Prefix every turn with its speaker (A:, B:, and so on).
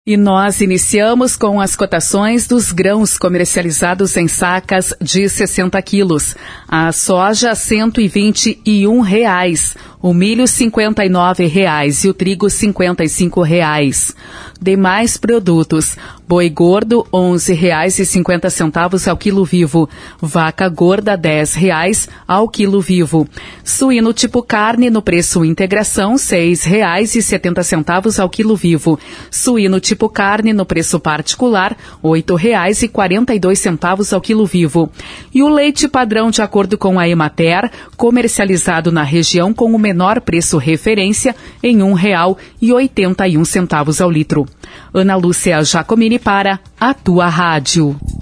A: E nós iniciamos com as cotações dos grãos comercializados em sacas de 60 quilos. A soja R$ 121, o milho R$ 59 e o trigo R$ 55. Demais produtos: boi gordo R$ 11,50 ao quilo vivo, vaca gorda R$ 10 ao quilo vivo, suíno tipo carne no preço integração R$ 6,70 ao quilo vivo, suíno tipo carne no preço particular R$ 8,42 ao quilo vivo. E o leite padrão de acordo com a Emater, comercializado na região com o menor preço referência em R$ 1,81 ao litro. Ana Lúcia Giacomini para a Tua Rádio.